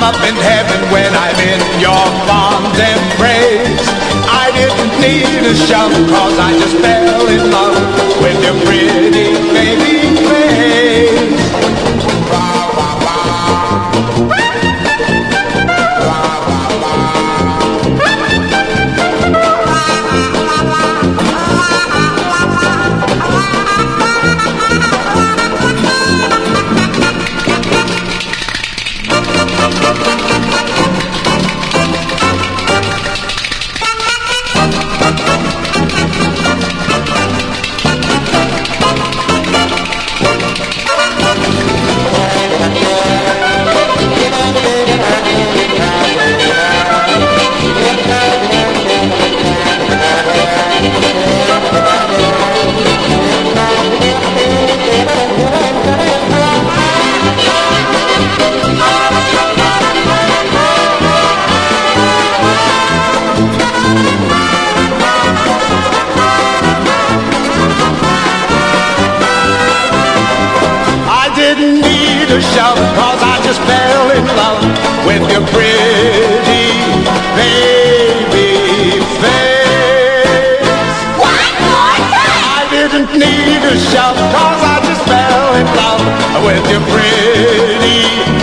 up in heaven when I'm in your fond embrace. I didn't need a shovel, cause I just fell in love with your pretty baby face. Cause I just fell in love with your pretty baby face. One more time! I didn't need a shout, cause I just fell in love with your pretty